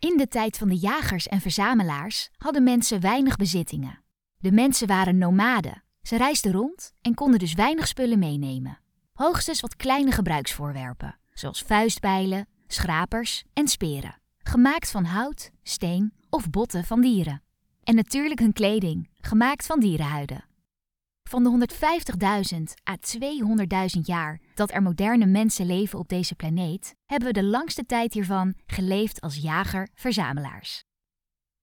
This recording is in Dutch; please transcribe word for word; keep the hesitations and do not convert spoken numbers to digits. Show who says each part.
Speaker 1: In de tijd van de jagers en verzamelaars hadden mensen weinig bezittingen. De mensen waren nomaden. Ze reisden rond en konden dus weinig spullen meenemen. Hoogstens wat kleine gebruiksvoorwerpen, zoals vuistbijlen, schrapers en speren, gemaakt van hout, steen of botten van dieren. En natuurlijk hun kleding, gemaakt van dierenhuiden. Van de honderdvijftigduizend à tweehonderdduizend jaar dat er moderne mensen leven op deze planeet, hebben we de langste tijd hiervan geleefd als jager-verzamelaars.